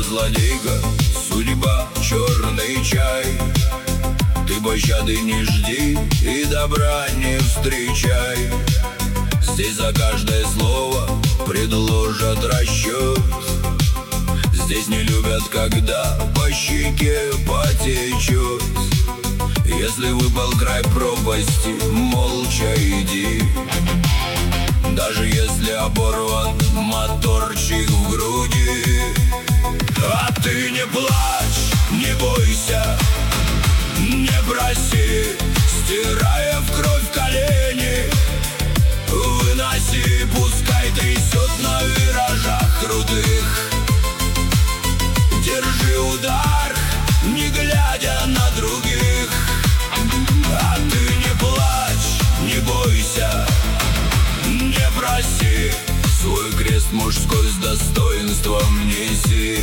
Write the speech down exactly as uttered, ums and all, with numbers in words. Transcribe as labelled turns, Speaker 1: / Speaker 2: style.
Speaker 1: злодейка, судьба, черный чай. Ты пощады не жди и добра не встречай. Здесь за каждое слово предложат расчет. Здесь не любят, когда по щеке потечет. Если выпал край пропасти, молча иди. Даже если оборван моторчик в груди. А ты не плачь, не бойся, не проси, стирая в кровь колени. Выноси, пускай трясет на виражах крутых. Держи удар, не глядя на других. А ты не плачь, не бойся, не проси, свой крест мужской с достоинством неси.